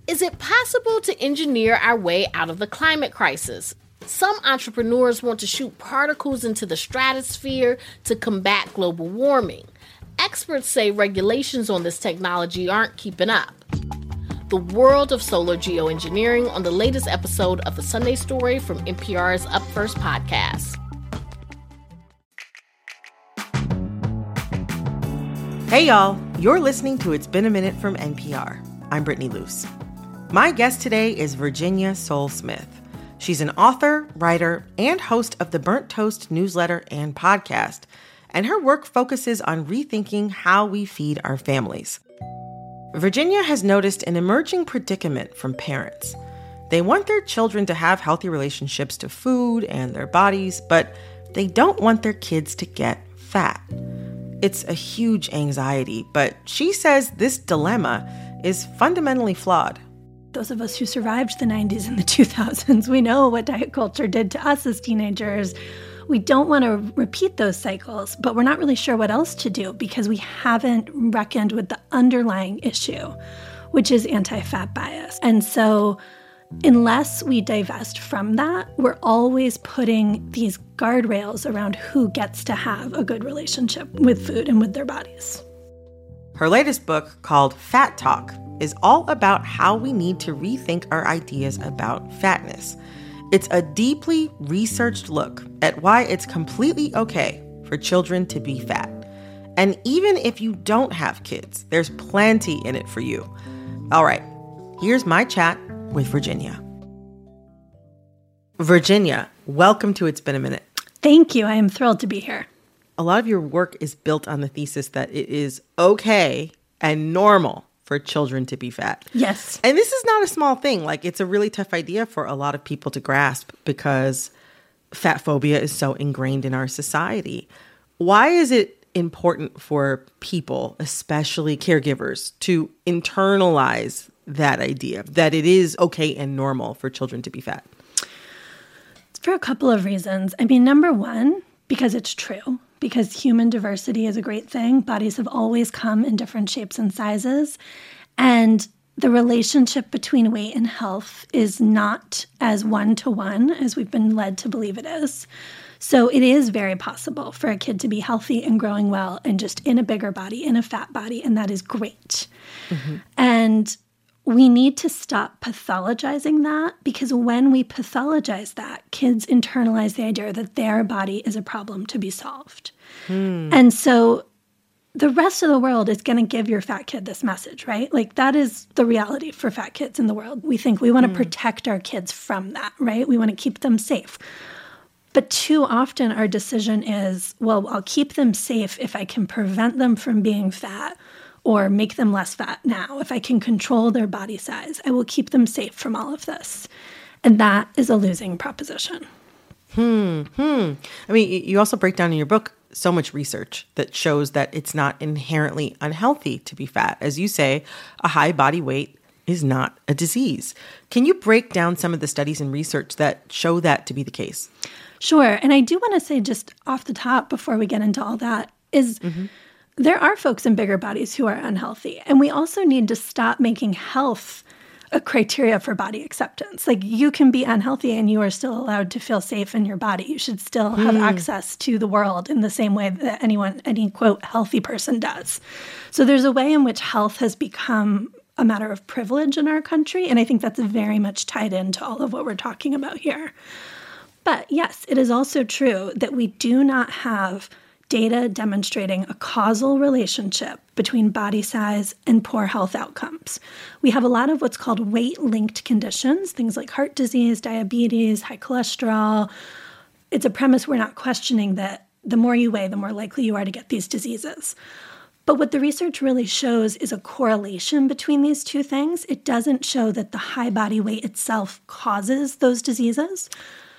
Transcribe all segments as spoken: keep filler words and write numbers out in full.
Is it possible to engineer our way out of the climate crisis? Some entrepreneurs want to shoot particles into the stratosphere to combat global warming. Experts say regulations on this technology aren't keeping up. The world of solar geoengineering on the latest episode of The Sunday Story from N P R's Up First podcast. Hey y'all, you're listening to It's Been a Minute from N P R. I'm Brittany Luce. My guest today is Virginia Sole-Smith. She's an author, writer, and host of the Burnt Toast newsletter and podcast, and her work focuses on rethinking how we feed our families. Virginia has noticed an emerging predicament from parents. They want their children to have healthy relationships to food and their bodies, but they don't want their kids to get fat. It's a huge anxiety, but she says this dilemma is fundamentally flawed. Those of us who survived the nineties and the two thousands, we know what diet culture did to us as teenagers. We don't want to repeat those cycles, but we're not really sure what else to do because we haven't reckoned with the underlying issue, which is anti-fat bias. And so unless we divest from that, we're always putting these guardrails around who gets to have a good relationship with food and with their bodies. Her latest book, called Fat Talk, is all about how we need to rethink our ideas about fatness. It's a deeply researched look at why it's completely okay for children to be fat. And even if you don't have kids, there's plenty in it for you. All right, here's my chat with Virginia. Virginia, welcome to It's Been a Minute. Thank you. I am thrilled to be here. A lot of your work is built on the thesis that it is okay and normal for children to be fat. Yes. And this is not a small thing. Like, it's a really tough idea for a lot of people to grasp because fat phobia is so ingrained in our society. Why is it important for people, especially caregivers, to internalize that idea that it is okay and normal for children to be fat? It's for a couple of reasons. I mean, number one, because it's true. Because human diversity is a great thing. Bodies have always come in different shapes and sizes. And the relationship between weight and health is not as one-to-one as we've been led to believe it is. So it is very possible for a kid to be healthy and growing well and just in a bigger body, in a fat body, and that is great. Mm-hmm. And we need to stop pathologizing that, because when we pathologize that, kids internalize the idea that their body is a problem to be solved. Hmm. And so the rest of the world is going to give your fat kid this message, right? Like, that is the reality for fat kids in the world. We think we want to hmm. protect our kids from that, right? We want to keep them safe. But too often our decision is, well, I'll keep them safe if I can prevent them from being fat, or make them less fat now. If I can control their body size, I will keep them safe from all of this. And that is a losing proposition. Hmm. Hmm. I mean, you also break down in your book so much research that shows that it's not inherently unhealthy to be fat. As you say, a high body weight is not a disease. Can you break down some of the studies and research that show that to be the case? Sure. And I do want to say, just off the top, before we get into all that, is mm-hmm. there are folks in bigger bodies who are unhealthy. And we also need to stop making health a criteria for body acceptance. Like, you can be unhealthy and you are still allowed to feel safe in your body. You should still have mm. access to the world in the same way that anyone, any, quote, healthy person does. So there's a way in which health has become a matter of privilege in our country. And I think that's very much tied into all of what we're talking about here. But yes, it is also true that we do not have data demonstrating a causal relationship between body size and poor health outcomes. We have a lot of what's called weight-linked conditions, things like heart disease, diabetes, high cholesterol. It's a premise we're not questioning, that the more you weigh, the more likely you are to get these diseases. But what the research really shows is a correlation between these two things. It doesn't show that the high body weight itself causes those diseases.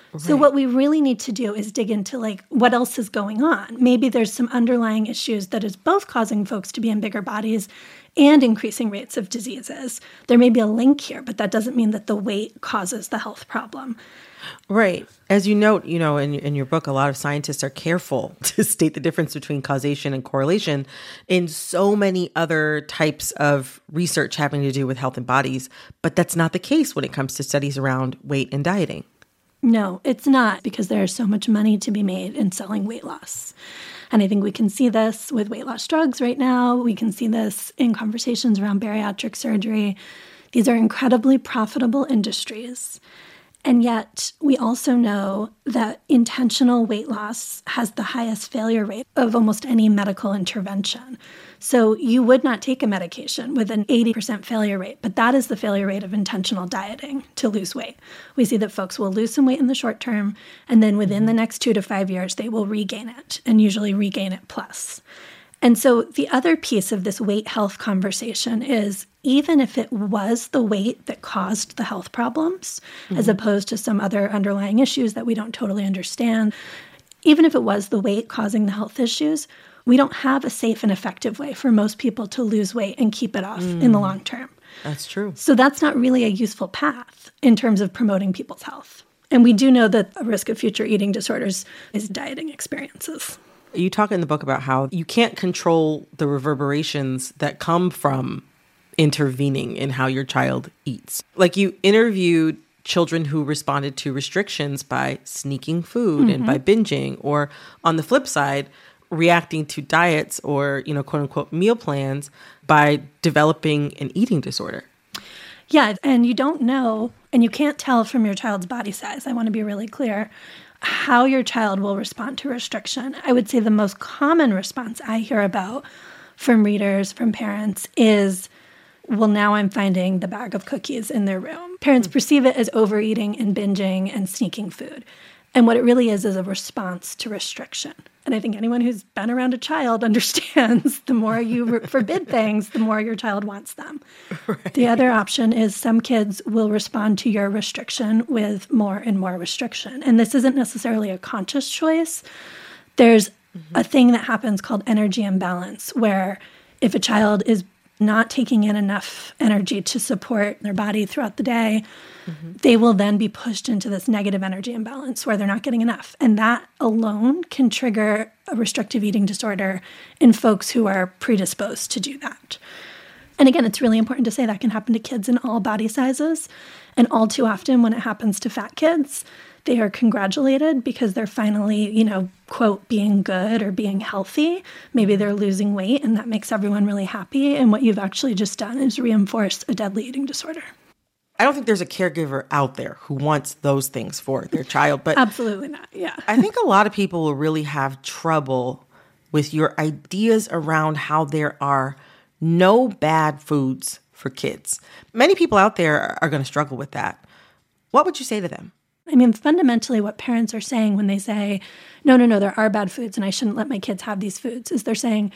Right. So what we really need to do is dig into like what else is going on. Maybe there's some underlying issues that is both causing folks to be in bigger bodies and increasing rates of diseases. There may be a link here, but that doesn't mean that the weight causes the health problem. Right. As you note, you know, in, in your book, a lot of scientists are careful to state the difference between causation and correlation in so many other types of research having to do with health and bodies. But that's not the case when it comes to studies around weight and dieting. No, it's not, because there's so much money to be made in selling weight loss. And I think we can see this with weight loss drugs right now. We can see this in conversations around bariatric surgery. These are incredibly profitable industries. And yet we also know that intentional weight loss has the highest failure rate of almost any medical intervention. So you would not take a medication with an eighty percent failure rate, but that is the failure rate of intentional dieting to lose weight. We see that folks will lose some weight in the short term, and then within the next two to five years, they will regain it, and usually regain it plus. And so the other piece of this weight health conversation is, even if it was the weight that caused the health problems, mm-hmm. as opposed to some other underlying issues that we don't totally understand, even if it was the weight causing the health issues, we don't have a safe and effective way for most people to lose weight and keep it off mm. in the long term. That's true. So that's not really a useful path in terms of promoting people's health. And we do know that a risk of future eating disorders is dieting experiences. You talk in the book about how you can't control the reverberations that come from intervening in how your child eats. Like, you interviewed children who responded to restrictions by sneaking food mm-hmm. and by binging, or on the flip side, reacting to diets or, you know, quote unquote meal plans by developing an eating disorder. Yeah, and you don't know, and you can't tell from your child's body size, I want to be really clear, how your child will respond to restriction. I would say the most common response I hear about from readers, from parents, is, well, now I'm finding the bag of cookies in their room. Parents mm-hmm. perceive it as overeating and binging and sneaking food. And what it really is is a response to restriction. And I think anyone who's been around a child understands the more you re- forbid things, the more your child wants them. Right. The other option is some kids will respond to your restriction with more and more restriction. And this isn't necessarily a conscious choice. There's mm-hmm. a thing that happens called energy imbalance, where if a child is not taking in enough energy to support their body throughout the day, mm-hmm. they will then be pushed into this negative energy imbalance where they're not getting enough. And that alone can trigger a restrictive eating disorder in folks who are predisposed to do that. And again, it's really important to say that can happen to kids in all body sizes. And all too often when it happens to fat kids, they are congratulated because they're finally, you know, quote, being good or being healthy. Maybe they're losing weight, and that makes everyone really happy. And what you've actually just done is reinforce a deadly eating disorder. I don't think there's a caregiver out there who wants those things for their child. But absolutely not, yeah. I think a lot of people will really have trouble with your ideas around how there are no bad foods for kids. Many people out there are going to struggle with that. What would you say to them? I mean, fundamentally, what parents are saying when they say, no, no, no, there are bad foods and I shouldn't let my kids have these foods, is they're saying,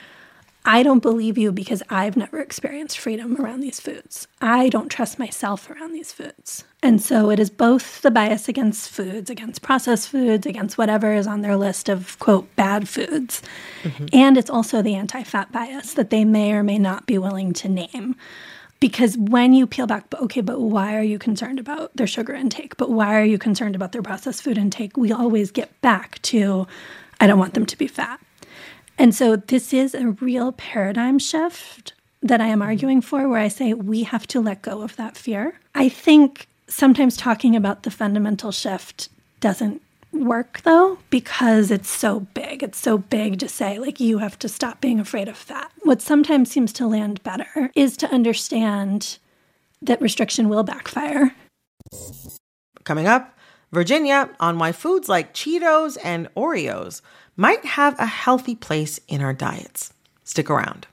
I don't believe you because I've never experienced freedom around these foods. I don't trust myself around these foods. And so it is both the bias against foods, against processed foods, against whatever is on their list of, quote, bad foods. Mm-hmm. And it's also the anti-fat bias that they may or may not be willing to name. Because when you peel back, okay, but why are you concerned about their sugar intake? But why are you concerned about their processed food intake? We always get back to, I don't want them to be fat. And so this is a real paradigm shift that I am arguing for, where I say we have to let go of that fear. I think sometimes talking about the fundamental shift doesn't work, though, because it's so big. It's so big to say, like, you have to stop being afraid of fat. What sometimes seems to land better is to understand that restriction will backfire. Coming up, Virginia on why foods like Cheetos and Oreos might have a healthy place in our diets. Stick around.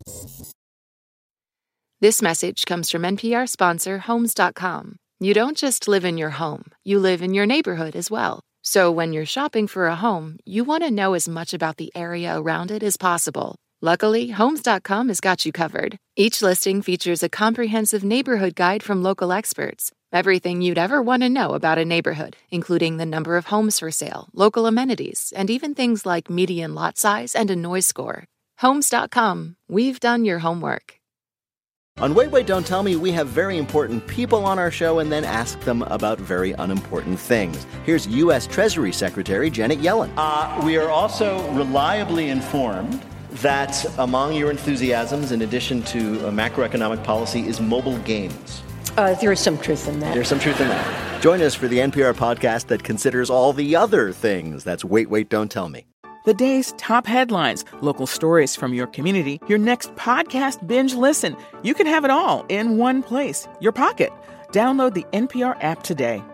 This message comes from N P R sponsor Homes dot com. You don't just live in your home, you live in your neighborhood as well. So when you're shopping for a home, you want to know as much about the area around it as possible. Luckily, Homes dot com has got you covered. Each listing features a comprehensive neighborhood guide from local experts. Everything you'd ever want to know about a neighborhood, including the number of homes for sale, local amenities, and even things like median lot size and a noise score. Homes dot com. We've done your homework. On Wait, Wait, Don't Tell Me, we have very important people on our show and then ask them about very unimportant things. Here's U S Treasury Secretary Janet Yellen. Uh, we are also reliably informed that among your enthusiasms, in addition to uh, macroeconomic policy, is mobile games. Uh, there is some truth in that. There's some truth in that. Join us for the N P R podcast that considers all the other things. That's Wait, Wait, Don't Tell Me. The day's top headlines, local stories from your community, your next podcast binge listen. You can have it all in one place, your pocket. Download the N P R app today.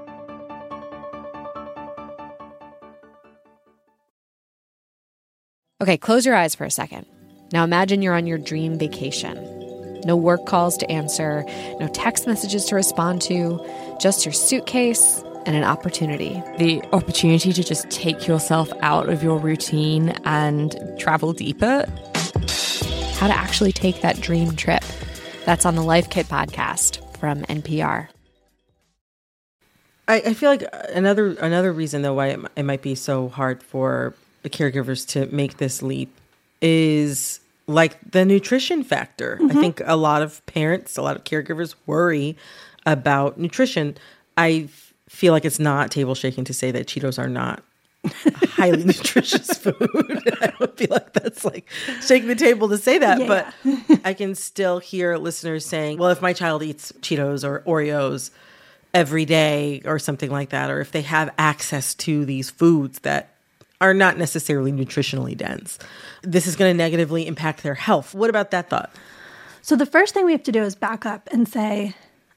Okay, close your eyes for a second. Now imagine you're on your dream vacation. No work calls to answer, no text messages to respond to, just your suitcase and an opportunity. The opportunity to just take yourself out of your routine and travel deeper. How to actually take that dream trip. That's on the Life Kit podcast from N P R. I, I feel like another another reason, though, why it, it might be so hard for the caregivers to make this leap is like the nutrition factor. Mm-hmm. I think a lot of parents, a lot of caregivers worry about nutrition. I feel like it's not table shaking to say that Cheetos are not a highly nutritious food. I don't feel like that's like shaking the table to say that, yeah. But I can still hear listeners saying, well, if my child eats Cheetos or Oreos every day or something like that, or if they have access to these foods that are not necessarily nutritionally dense, this is going to negatively impact their health. What about that thought? So the first thing we have to do is back up and say,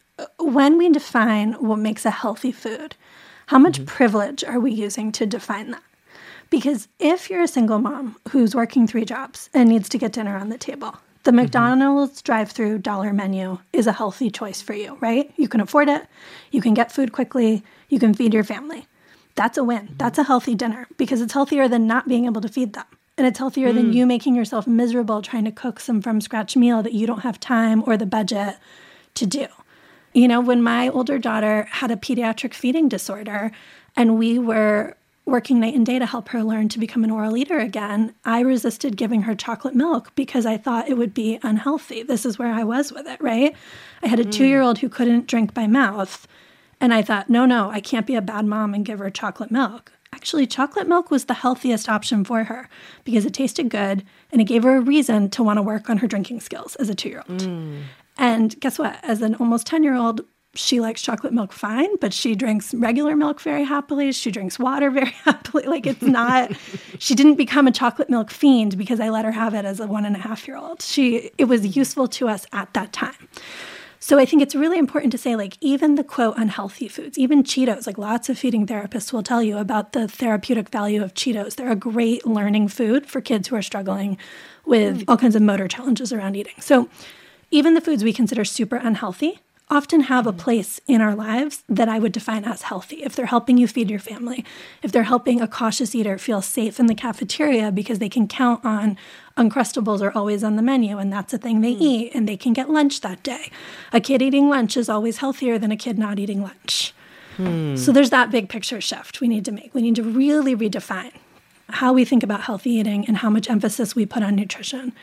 when we define what makes a healthy food, how much mm-hmm. privilege are we using to define that? Because if you're a single mom who's working three jobs and needs to get dinner on the table, the McDonald's mm-hmm. drive-through dollar menu is a healthy choice for you, right? You can afford it. You can get food quickly. You can feed your family. That's a win. Mm-hmm. That's a healthy dinner because it's healthier than not being able to feed them. And it's healthier mm. than you making yourself miserable trying to cook some from-scratch meal that you don't have time or the budget to do. You know, when my older daughter had a pediatric feeding disorder and we were working night and day to help her learn to become an oral eater again, I resisted giving her chocolate milk because I thought it would be unhealthy. This is where I was with it, right? I had a mm. two-year-old who couldn't drink by mouth. And I thought, no, no, I can't be a bad mom and give her chocolate milk. Actually, chocolate milk was the healthiest option for her because it tasted good and it gave her a reason to want to work on her drinking skills as a two-year-old. Mm. And guess what? As an almost ten-year-old, she likes chocolate milk fine, but she drinks regular milk very happily. She drinks water very happily. Like it's not, she didn't become a chocolate milk fiend because I let her have it as a one and a half year old. She, it was useful to us at that time. So I think it's really important to say, like, even the, quote, unhealthy foods, even Cheetos, like lots of feeding therapists will tell you about the therapeutic value of Cheetos. They're a great learning food for kids who are struggling with all kinds of motor challenges around eating. So even the foods we consider super unhealthy often have a place in our lives that I would define as healthy. If they're helping you feed your family, if they're helping a cautious eater feel safe in the cafeteria because they can count on Uncrustables are always on the menu and that's a thing they mm. eat and they can get lunch that day. A kid eating lunch is always healthier than a kid not eating lunch. Mm. So there's that big picture shift we need to make. We need to really redefine how we think about healthy eating and how much emphasis we put on nutrition.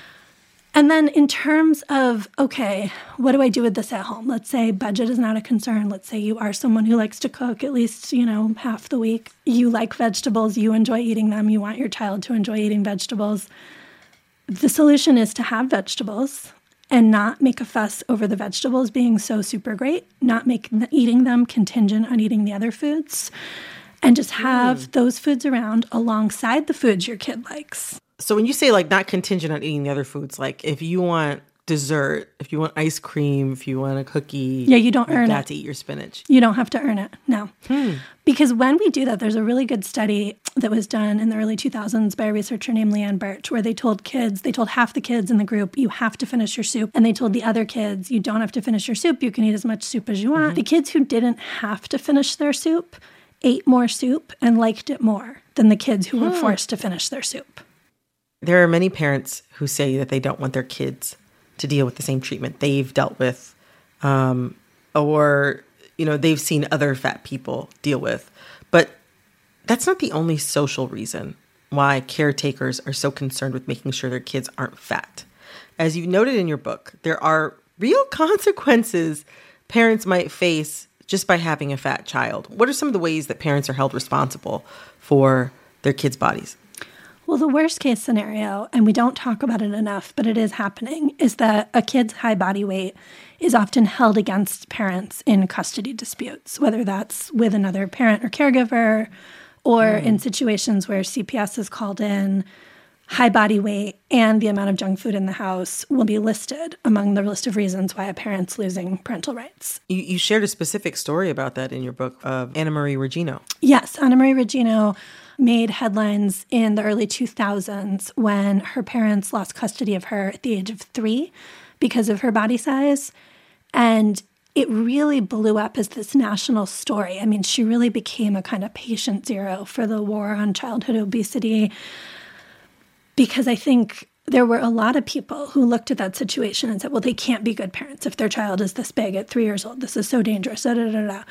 And then in terms of, okay, what do I do with this at home? Let's say budget is not a concern. Let's say you are someone who likes to cook at least, you know, half the week. You like vegetables. You enjoy eating them. You want your child to enjoy eating vegetables. The solution is to have vegetables and not make a fuss over the vegetables being so super great, not make eating them contingent on eating the other foods, and just have mm. those foods around alongside the foods your kid likes. So when you say like not contingent on eating the other foods, like if you want dessert, if you want ice cream, if you want a cookie, yeah, you don't you earn got it. to eat your spinach. You don't have to earn it, no. Hmm. Because when we do that, there's a really good study that was done in the early two thousands by a researcher named Leanne Birch, where they told kids, they told half the kids in the group, you have to finish your soup. And they told the other kids, you don't have to finish your soup. You can eat as much soup as you want. Mm-hmm. The kids who didn't have to finish their soup ate more soup and liked it more than the kids who hmm. were forced to finish their soup. There are many parents who say that they don't want their kids to deal with the same treatment they've dealt with, um, or, you know, they've seen other fat people deal with. But that's not the only social reason why caretakers are so concerned with making sure their kids aren't fat. As you noted in your book, there are real consequences parents might face just by having a fat child. What are some of the ways that parents are held responsible for their kids' bodies? Well, the worst case scenario, and we don't talk about it enough, but it is happening, is that a kid's high body weight is often held against parents in custody disputes, whether that's with another parent or caregiver, or mm. in situations where C P S is called in. High body weight and the amount of junk food in the house will be listed among the list of reasons why a parent's losing parental rights. You, you shared a specific story about that in your book of Anna Marie Regino. Yes, Anna Marie Regino made headlines in the early two thousands when her parents lost custody of her at the age of three because of her body size. And it really blew up as this national story. I mean, she really became a kind of patient zero for the war on childhood obesity, because I think there were a lot of people who looked at that situation and said, well, they can't be good parents if their child is this big at three years old. This is so dangerous. Da, da, da, da.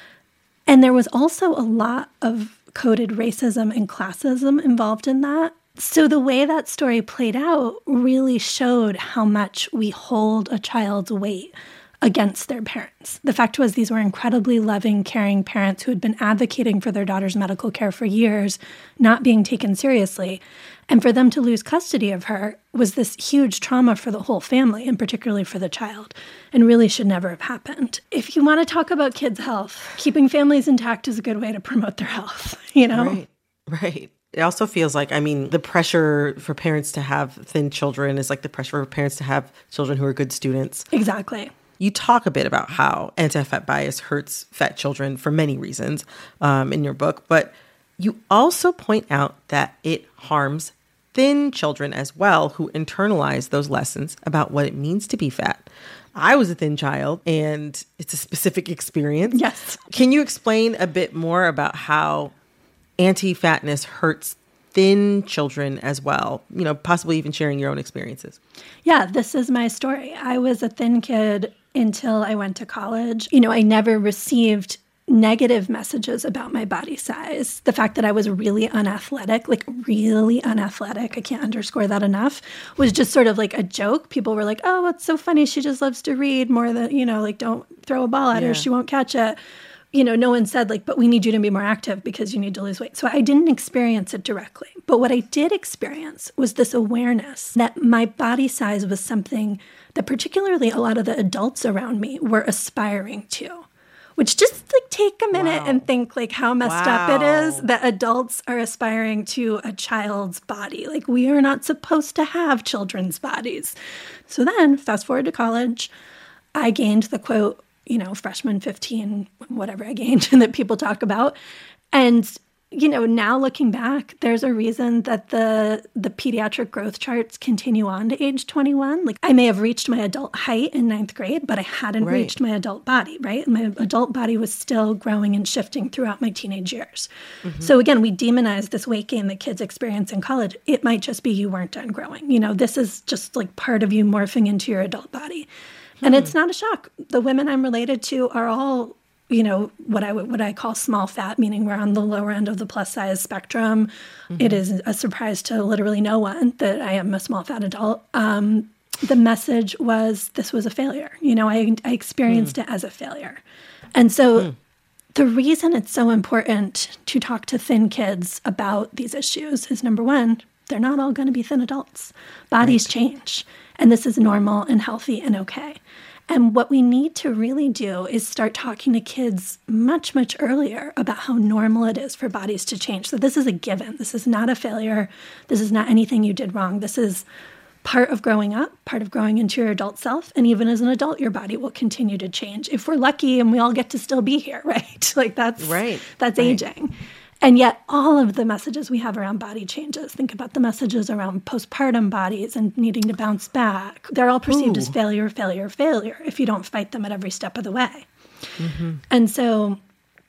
And there was also a lot of coded racism and classism involved in that. So the way that story played out really showed how much we hold a child's weight against their parents. The fact was, these were incredibly loving, caring parents who had been advocating for their daughter's medical care for years, not being taken seriously. And for them to lose custody of her was this huge trauma for the whole family, and particularly for the child, and really should never have happened. If you want to talk about kids' health, keeping families intact is a good way to promote their health, you know? Right, right. It also feels like, I mean, the pressure for parents to have thin children is like the pressure for parents to have children who are good students. Exactly. You talk a bit about how anti-fat bias hurts fat children for many reasons um, in your book, but you also point out that it harms thin children as well, who internalize those lessons about what it means to be fat. I was a thin child, and it's a specific experience. Yes. Can you explain a bit more about how anti-fatness hurts thin children as well, you know, possibly even sharing your own experiences? Yeah, this is my story. I was a thin kid until I went to college. You know, I never received negative messages about my body size. The fact that I was really unathletic, like really unathletic, I can't underscore that enough, was just sort of like a joke. People were like, oh, it's so funny. She just loves to read more than, you know, like don't throw a ball at yeah. her. She won't catch it. You know, no one said like, but we need you to be more active because you need to lose weight. So I didn't experience it directly. But what I did experience was this awareness that my body size was something that particularly a lot of the adults around me were aspiring to. Which just like take a minute wow. and think like how messed wow. up it is that adults are aspiring to a child's body. Like we are not supposed to have children's bodies. So then fast forward to college, I gained the quote, you know, freshman fifteen, whatever I gained that people talk about. And, you know, now looking back, there's a reason that the the pediatric growth charts continue on to age twenty-one. Like I may have reached my adult height in ninth grade, but I hadn't right. reached my adult body, right? My adult body was still growing and shifting throughout my teenage years. Mm-hmm. So again, we demonize this weight gain that kids experience in college. It might just be you weren't done growing. You know, this is just like part of you morphing into your adult body. And mm-hmm. it's not a shock. The women I'm related to are all, you know, what I would what I call small fat, meaning we're on the lower end of the plus size spectrum. Mm-hmm. It is a surprise to literally no one that I am a small fat adult. Um, the message was this was a failure. You know, I, I experienced mm. it as a failure. And so mm. the reason it's so important to talk to thin kids about these issues is, number one, they're not all going to be thin adults. Bodies right. change. And this is normal and healthy and okay. And what we need to really do is start talking to kids much, much earlier about how normal it is for bodies to change. So this is a given. This is not a failure. This is not anything you did wrong. This is part of growing up, part of growing into your adult self. And even as an adult, your body will continue to change. If we're lucky and we all get to still be here, right? Like that's, right. that's right. aging. And yet all of the messages we have around body changes, think about the messages around postpartum bodies and needing to bounce back. They're all perceived Ooh. as failure, failure, failure if you don't fight them at every step of the way. Mm-hmm. And so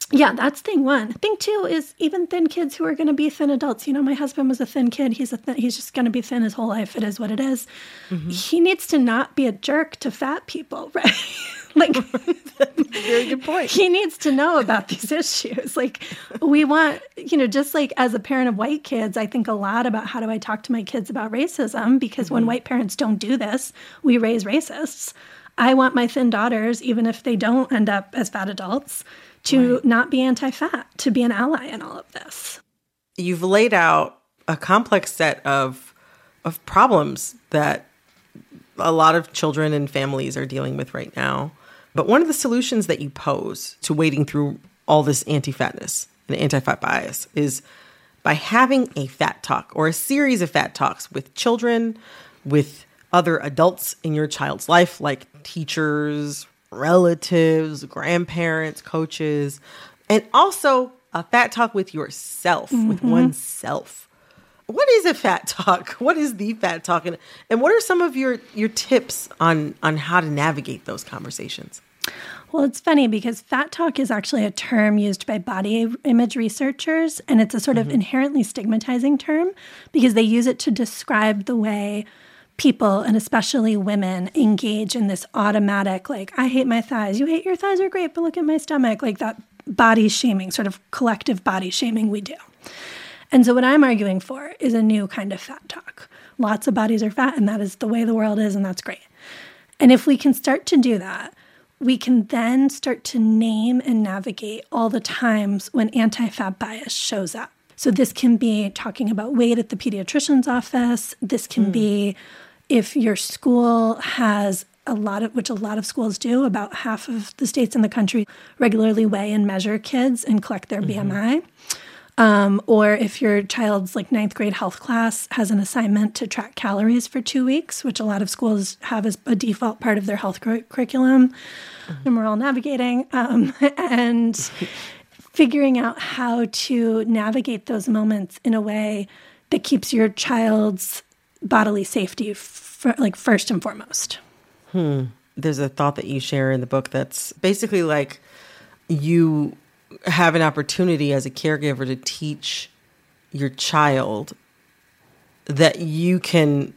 Yeah, that's thing one. Thing two is even thin kids who are going to be thin adults. You know, my husband was a thin kid. He's a th- he's just going to be thin his whole life. It is what it is. Mm-hmm. He needs to not be a jerk to fat people, right? Like, very good point. He needs to know about these issues. Like, we want, you know, just like as a parent of white kids, I think a lot about how do I talk to my kids about racism? Because mm-hmm. when white parents don't do this, we raise racists. I want my thin daughters, even if they don't end up as fat adults, to right. not be anti-fat, to be an ally in all of this. You've laid out a complex set of of problems that a lot of children and families are dealing with right now. But one of the solutions that you pose to wading through all this anti-fatness and anti-fat bias is by having a fat talk or a series of fat talks with children, with other adults in your child's life, like teachers, relatives, grandparents, coaches, and also a fat talk with yourself, mm-hmm. with oneself. What is a fat talk? What is the fat talk? And, and what are some of your, your tips on, on how to navigate those conversations? Well, it's funny because fat talk is actually a term used by body image researchers, and it's a sort of mm-hmm. inherently stigmatizing term because they use it to describe the way people, and especially women, engage in this automatic, like, I hate my thighs. You hate your thighs are great, but look at my stomach. Like that body shaming, sort of collective body shaming we do. And so what I'm arguing for is a new kind of fat talk. Lots of bodies are fat, and that is the way the world is, and that's great. And if we can start to do that, we can then start to name and navigate all the times when anti-fat bias shows up. So this can be talking about weight at the pediatrician's office. This can mm. be if your school has a lot of, which a lot of schools do, about half of the states in the country regularly weigh and measure kids and collect their mm-hmm. B M I. Um, or if your child's like ninth grade health class has an assignment to track calories for two weeks, which a lot of schools have as a default part of their health cur- curriculum, mm-hmm. and we're all navigating, um, and figuring out how to navigate those moments in a way that keeps your child's bodily safety f- like first and foremost. Hmm. There's a thought that you share in the book that's basically like you have an opportunity as a caregiver to teach your child that you can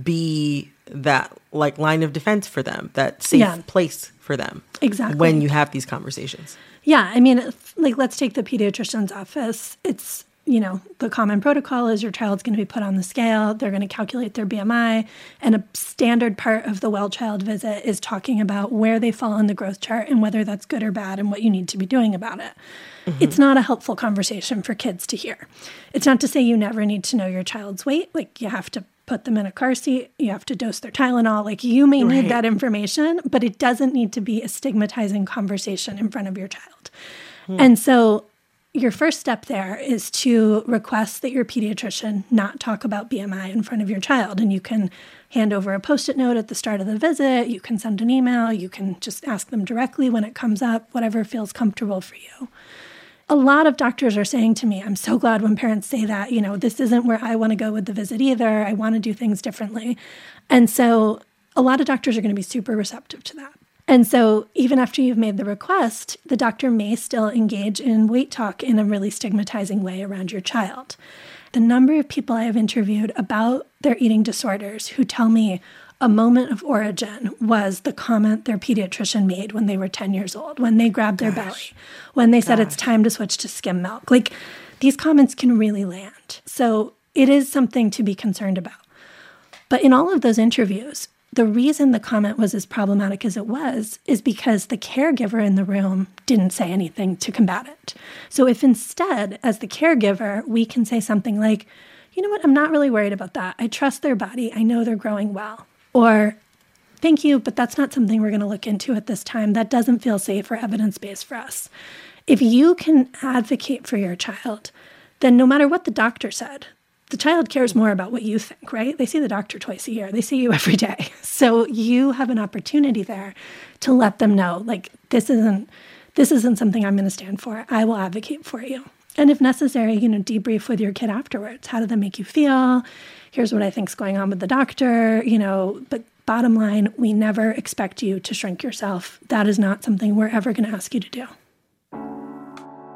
be that like line of defense for them, that safe yeah. place for them. Exactly. When you have these conversations. Yeah. I mean, like, let's take the pediatrician's office. It's, you know, the common protocol is your child's going to be put on the scale. They're going to calculate their B M I. And a standard part of the well-child visit is talking about where they fall on the growth chart and whether that's good or bad and what you need to be doing about it. Mm-hmm. It's not a helpful conversation for kids to hear. It's not to say you never need to know your child's weight. Like, you have to put them in a car seat. You have to dose their Tylenol. Like, you may right. need that information, but it doesn't need to be a stigmatizing conversation in front of your child. Hmm. And so your first step there is to request that your pediatrician not talk about B M I in front of your child. And you can hand over a Post-it note at the start of the visit. You can send an email. You can just ask them directly when it comes up, whatever feels comfortable for you. A lot of doctors are saying to me, I'm so glad when parents say that, you know, this isn't where I want to go with the visit either. I want to do things differently. And so a lot of doctors are going to be super receptive to that. And so even after you've made the request, the doctor may still engage in weight talk in a really stigmatizing way around your child. The number of people I have interviewed about their eating disorders who tell me a moment of origin was the comment their pediatrician made when they were ten years old, when they grabbed their Gosh. belly, when they said Gosh. it's time to switch to skim milk. Like, these comments can really land. So it is something to be concerned about. But in all of those interviews, the reason the comment was as problematic as it was is because the caregiver in the room didn't say anything to combat it. So if instead, as the caregiver, we can say something like, you know what, I'm not really worried about that. I trust their body. I know they're growing well. Or, thank you, but that's not something we're going to look into at this time. That doesn't feel safe or evidence-based for us. If you can advocate for your child, then no matter what the doctor said, the child cares more about what you think, right? They see the doctor twice a year. They see you every day. So you have an opportunity there to let them know, like, this isn't this isn't something I'm going to stand for. I will advocate for you. And if necessary, you know, debrief with your kid afterwards. How did that make you feel? Here's what I think's going on with the doctor, you know, but bottom line, we never expect you to shrink yourself. That is not something we're ever going to ask you to do.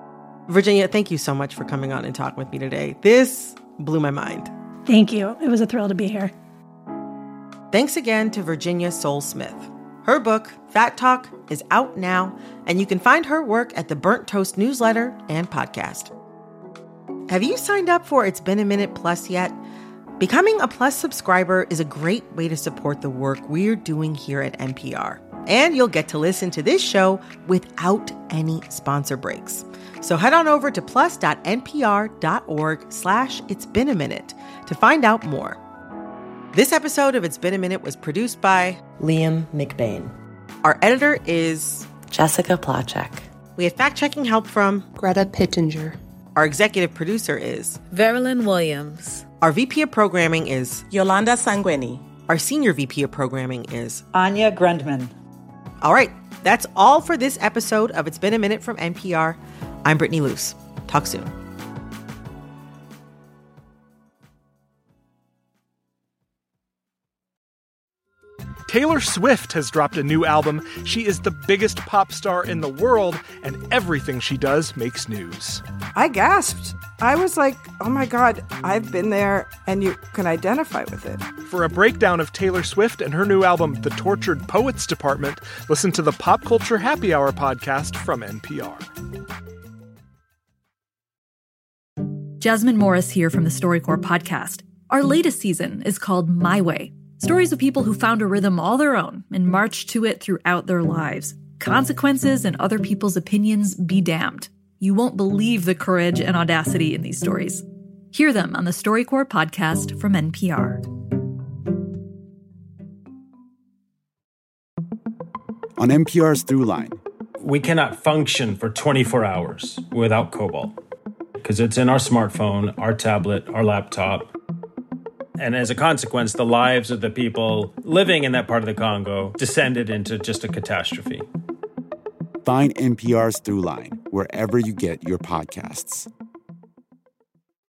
Virginia, thank you so much for coming on and talking with me today. This blew my mind. Thank you. It was a thrill to be here. Thanks again to Virginia Sole-Smith. Her book, Fat Talk, is out now, and you can find her work at the Burnt Toast newsletter and podcast. Have you signed up for It's Been a Minute Plus yet? Becoming a Plus subscriber is a great way to support the work we're doing here at N P R. And you'll get to listen to this show without any sponsor breaks. So head on over to plus.npr.org slash It's Been a Minute to find out more. This episode of It's Been a Minute was produced by Liam McBain. Our editor is Jessica Placzek. We have fact-checking help from Greta Pittenger. Our executive producer is Verilyn Williams. Our V P of programming is Yolanda Sanguini. Our senior V P of programming is Anya Grundman. All right, that's all for this episode of It's Been a Minute from N P R. I'm Brittany Luce. Talk soon. Taylor Swift has dropped a new album. She is the biggest pop star in the world, and everything she does makes news. I gasped. I was like, oh my God, I've been there, and you can identify with it. For a breakdown of Taylor Swift and her new album, The Tortured Poets Department, listen to the Pop Culture Happy Hour podcast from N P R. Jasmine Morris here from the StoryCorps podcast. Our latest season is called My Way. Stories of people who found a rhythm all their own and marched to it throughout their lives. Consequences and other people's opinions be damned. You won't believe the courage and audacity in these stories. Hear them on the StoryCorps podcast from N P R. On N P R's Throughline. We cannot function for twenty-four hours without cobalt because it's in our smartphone, our tablet, our laptop. And as a consequence, the lives of the people living in that part of the Congo descended into just a catastrophe. Find N P R's Throughline wherever you get your podcasts.